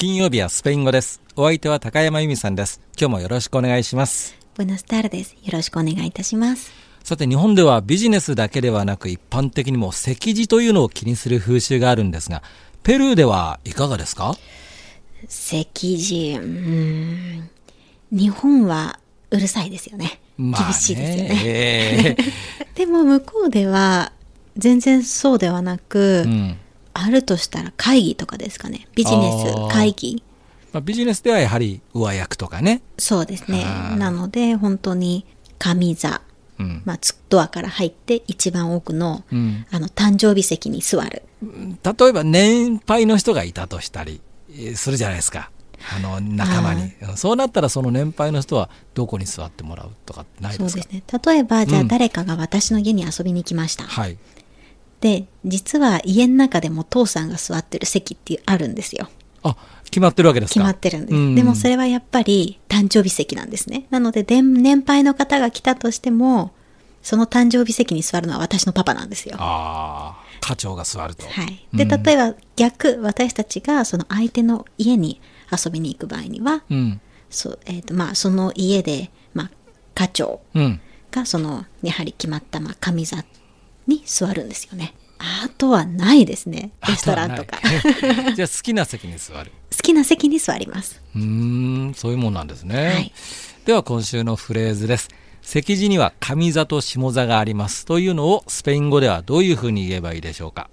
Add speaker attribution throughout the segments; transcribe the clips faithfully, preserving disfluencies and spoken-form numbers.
Speaker 1: 金曜日はスペイン語です。お相手は高山由美さんです。今日もよろしくお願いします。
Speaker 2: Buenas tardes。よろしくお願いいたします。
Speaker 1: さて、日本ではビジネスだけではなく一般的にも席次というのを気にする風習があるんですが、ペルーではいかがですか？
Speaker 2: 席次、うーん、日本はうるさいですよね。
Speaker 1: まあね、
Speaker 2: 厳しいですよね。
Speaker 1: えー、
Speaker 2: でも向こうでは全然そうではなく、うん、あるとしたら会議とかですかね。ビジネス会議。
Speaker 1: まあ、ビジネスではやはり上役とかね。
Speaker 2: そうですね。なので本当に上座、うんまあ、ドアから入って一番奥の、うん、あの誕生日席に座る。
Speaker 1: 例えば年配の人がいたとしたりするじゃないですか。あの仲間に。そうなったらその年配の人はどこに座ってもらうとかないですか？
Speaker 2: そうですね。例えばじゃあ誰かが私の家に遊びに来ました。うん、はい。で、実は家の中でも父さんが座ってる席ってあるんですよ。
Speaker 1: あ、決まってるわけですか？
Speaker 2: 決まってるんです。うん、でもそれはやっぱり誕生日席なんですね。なので年配の方が来たとしても、その誕生日席に座るのは私のパパなんですよ。
Speaker 1: ああ、課長が座ると。
Speaker 2: はい。で、例えば逆、私たちがその相手の家に遊びに行く場合には、うん、そ, えーとまあ、その家で、まあ、課長がそのやはり決まった、まあ、上座に座るんですよね。あとはないですね。レストランとか。
Speaker 1: じゃあ好きな席に座る。
Speaker 2: 好きな席に座ります。
Speaker 1: うーん、そういうもんなんですね。
Speaker 2: はい、
Speaker 1: では今週のフレーズです。席次には上座と下座がありますというのをスペイン語ではどういうふうに言えばいいでしょうか？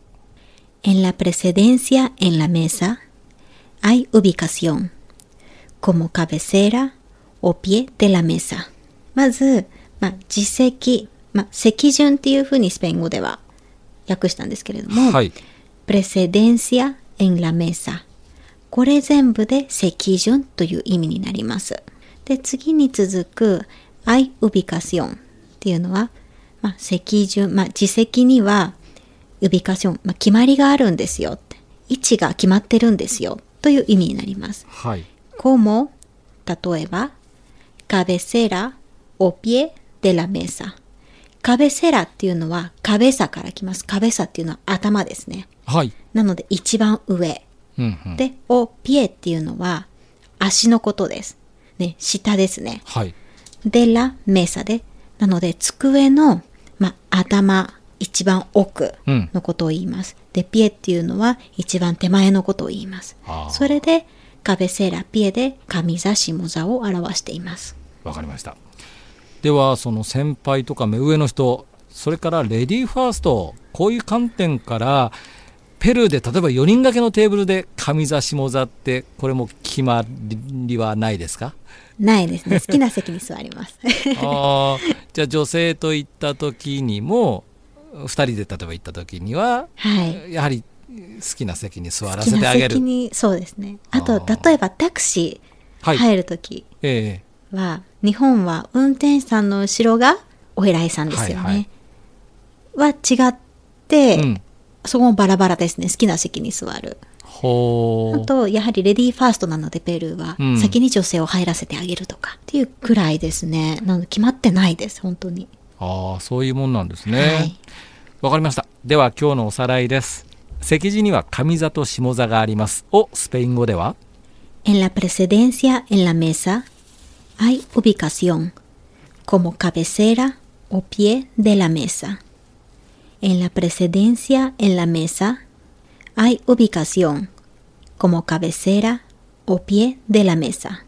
Speaker 2: En la precedencia en la mesa hay ubicación como cabecera o pie de la mesa。 まず、まあ、自席、まあ、席順っていうふうにスペイン語では訳したんですけれども、はい、precedencia en la mesa、 これ全部で席順という意味になります。で、次に続くhay ubicaciónっていうのは、まあ、席順、まあ、自席にはubicación、まあ、決まりがあるんですよ、位置が決まってるんですよという意味になります。
Speaker 1: はい。
Speaker 2: como、例えば、cabecera o pie de la mesa。カベセラっていうのはカベサから来ます。カベサっていうのは頭ですね。
Speaker 1: はい。
Speaker 2: なので一番上。うんうん、で、おピエっていうのは足のことです。ね、下ですね。
Speaker 1: はい。
Speaker 2: で、ラメサで、なので机の、ま、頭、一番奥のことを言います。うん、で、ピエっていうのは一番手前のことを言います。それで、カベセラ、ピエで上座、下座を表しています。
Speaker 1: わかりました。ではその先輩とか目上の人、それからレディーファースト、こういう観点からペルーで例えばよにん掛けのテーブルで上座下座ってこれも決まりはないですか？
Speaker 2: ないですね。好きな席に座ります
Speaker 1: あ、じゃあ女性と行った時にもふたりで例えば行った時には、はい、やはり好きな席に座らせてあげる。
Speaker 2: 好きな席に、そうですね。あと例えばタクシー入る時は、はい、えー日本は運転手さんの後ろがお偉いさんですよね。はいはい、は違って、うん、そこもバラバラですね。好きな席に座る。
Speaker 1: ほー。
Speaker 2: あとやはりレディーファーストなのでペルーは、うん、先に女性を入らせてあげるとかっていうくらいですね。なので決まってないです本当に。
Speaker 1: ああ、そういうもんなんですね。はい、わかりました。では今日のおさらいです。席次には上座と下座がありますをスペイン語では
Speaker 2: En la precedencia en la mesa hay ubicación como cabecera o pie de la mesa. En la precedencia en la mesa hay ubicación como cabecera o pie de la mesa.